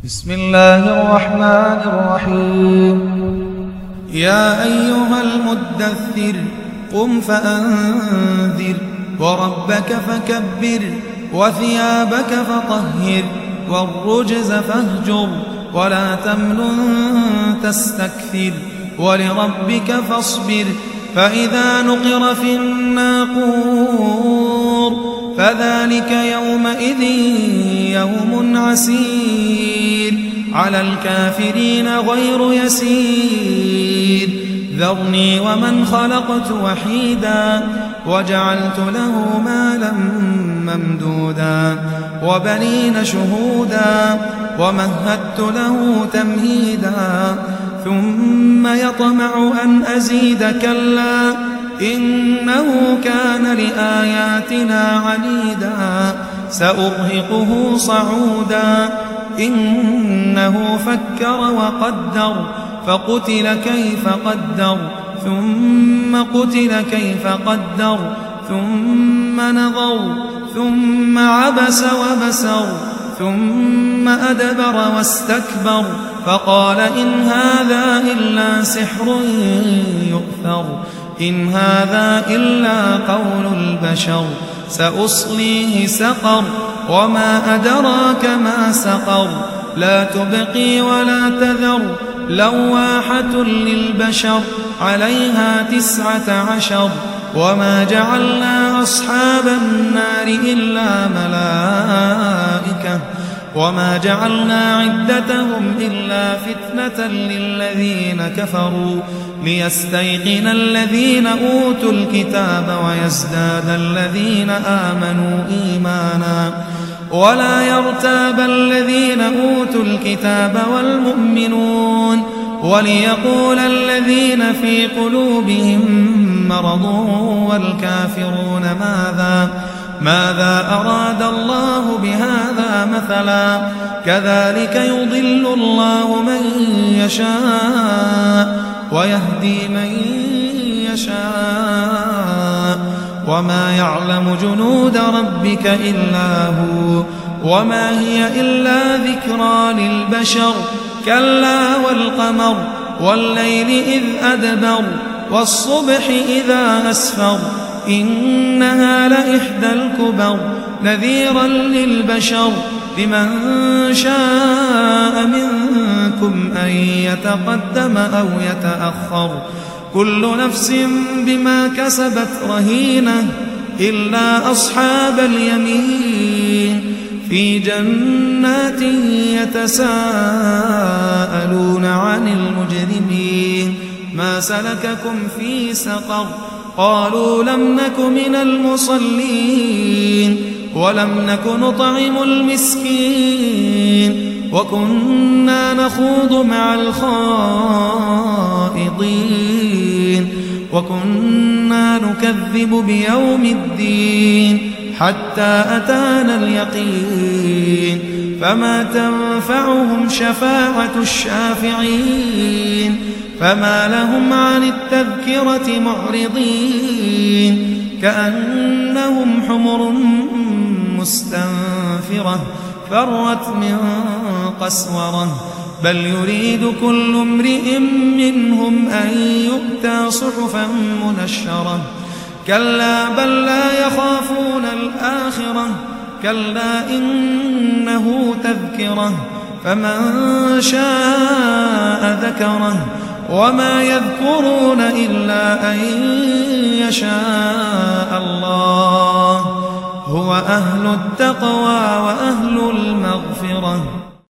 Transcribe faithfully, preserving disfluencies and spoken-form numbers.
بسم الله الرحمن الرحيم. يا أيها المدثر قم فأنذر وربك فكبر وثيابك فطهر والرجز فاهجر ولا تمنن تستكثر ولربك فاصبر فإذا نقر في الناقور فذلك يومئذ يوم عسير على الكافرين غير يسير. ذرني ومن خلقت وحيدا وجعلت له مالا ممدودا وبنين شهودا ومهدت له تمهيدا ثم يطمع أن أزيد كلا إنه كان لآياتنا عنيدا سأرهقه صعودا إنه فكر وقدر فقتل كيف قدر ثم قتل كيف قدر ثم نظر ثم عبس وبسر ثم أدبر واستكبر فقال إن هذا إلا سحر يؤثر إن هذا إلا قول البشر سأصليه سقر وما أدراك ما سقر لا تبقي ولا تذر لواحة للبشر عليها تسعة عشر وما جعلنا أصحاب النار إلا ملائكة وما جعلنا عدتهم إلا فتنة للذين كفروا ليستيقن الذين أوتوا الكتاب ويزداد الذين آمنوا إيمانا ولا يرتاب الذين أوتوا الكتاب والمؤمنون وليقول الذين في قلوبهم مرض والكافرون ماذا ماذا أراد الله بهذا مثلا كذلك يضل الله من يشاء ويهدي من يشاء وما يعلم جنود ربك إلا هو وما هي إلا ذكرى للبشر كلا والقمر والليل إذ أدبر والصبح إذا أسفر إنها لإحدى الكبر نذيرا للبشر لمن شاء منكم أن يتقدم أو يتأخر كل نفس بما كسبت رهينة إلا أصحاب اليمين في جنات يتساءلون عن المجرمين ما سلككم في سقر قالوا لم نك من المصلين ولم نك نطعم المسكين وكنا نخوض مع الخائضين وكنا نكذب بيوم الدين حتى أتانا اليقين فما تنفعهم شفاعة الشافعين فما لهم عن التذكرة معرضين كأنهم حمر مستنفرة فرت من قسورة بل يريد كل امرئ منهم أن يؤتى صحفا منشرة كلا بل لا يخافون الآخرة كلا إنه تذكرة فمن شاء ذكره وما يذكرون إلا أن يشاء الله هو أهل التقوى وأهل المغفرة.